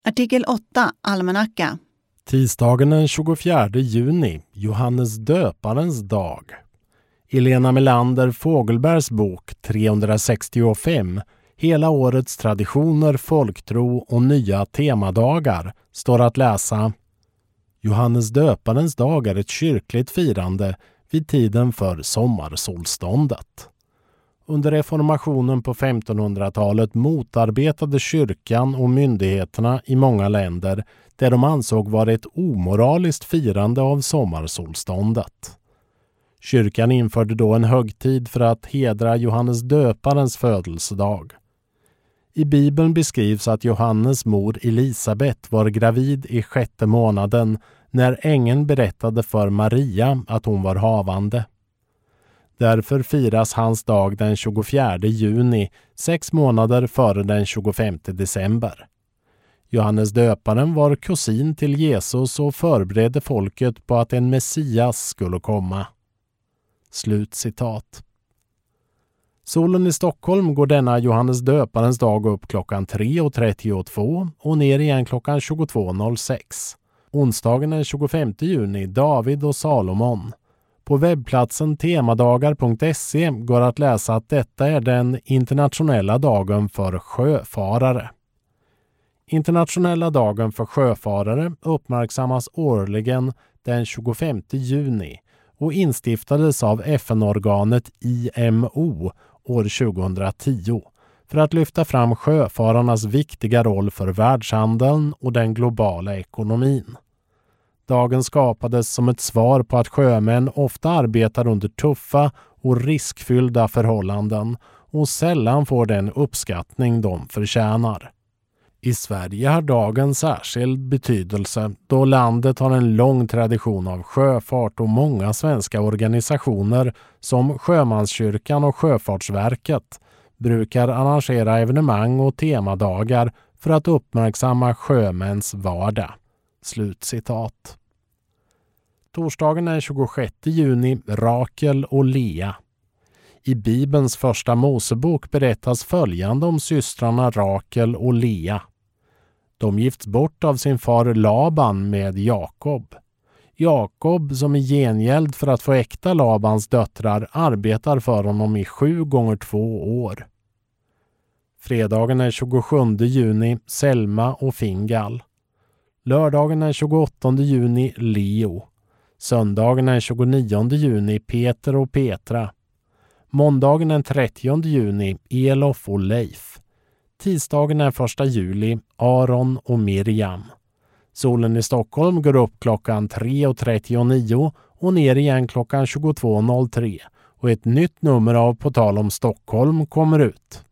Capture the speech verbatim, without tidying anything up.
Artikel åtta, almanacka. Tisdagen den tjugofjärde juni, Johannes döparens dag. Elena Melander Fogelbergs bok trehundrasextiofem, Hela årets traditioner, folktro och nya temadagar, står att läsa. Johannes döparens dag är ett kyrkligt firande vid tiden för sommarsolståndet. Under reformationen på femtonhundratalet motarbetade kyrkan och myndigheterna i många länder det de ansåg vara ett omoraliskt firande av sommarsolståndet. Kyrkan införde då en högtid för att hedra Johannes döparens födelsedag. I Bibeln beskrivs att Johannes mor Elisabet var gravid i sjätte månaden när ängeln berättade för Maria att hon var havande. Därför firas hans dag den tjugofjärde juni, sex månader före den tjugofemte december. Johannes döparen var kusin till Jesus och förberedde folket på att en Messias skulle komma. Slut citat. Solen i Stockholm går denna Johannes döparens dag upp klockan tre trettiotvå och ner igen klockan tjugotvå noll sex. Onsdagen den tjugofemte juni, David och Salomon. På webbplatsen temadagar punkt se går att läsa att detta är den internationella dagen för sjöfarare. Internationella dagen för sjöfarare uppmärksammas årligen den tjugofemte juni och instiftades av F N-organet I M O år tjugohundratio för att lyfta fram sjöfararnas viktiga roll för världshandeln och den globala ekonomin. Dagen skapades som ett svar på att sjömän ofta arbetar under tuffa och riskfyllda förhållanden och sällan får den uppskattning de förtjänar. I Sverige har dagen särskild betydelse då landet har en lång tradition av sjöfart och många svenska organisationer som Sjömanskyrkan och Sjöfartsverket brukar arrangera evenemang och temadagar för att uppmärksamma sjömäns vardag. Slutcitat. Torsdagen den tjugosjätte juni, Rakel och Lea. I Bibelns första Mosebok berättas följande om systrarna Rakel och Lea. De gifts bort av sin far Laban med Jakob. Jakob, som i gengäld för att få äkta Labans döttrar, arbetar för honom i sju gånger två år. Fredagen den tjugosjunde juni, Selma och Fingal. Lördagen den tjugoåttonde juni, Leo. Söndagen den tjugonionde juni, Peter och Petra. Måndagen den trettionde juni, Elof och Leif. Tisdagen den första juli, Aron och Miriam. Solen i Stockholm går upp klockan tre trettionio och ner igen klockan tjugotvå noll tre. Och ett nytt nummer av På tal om Stockholm kommer ut.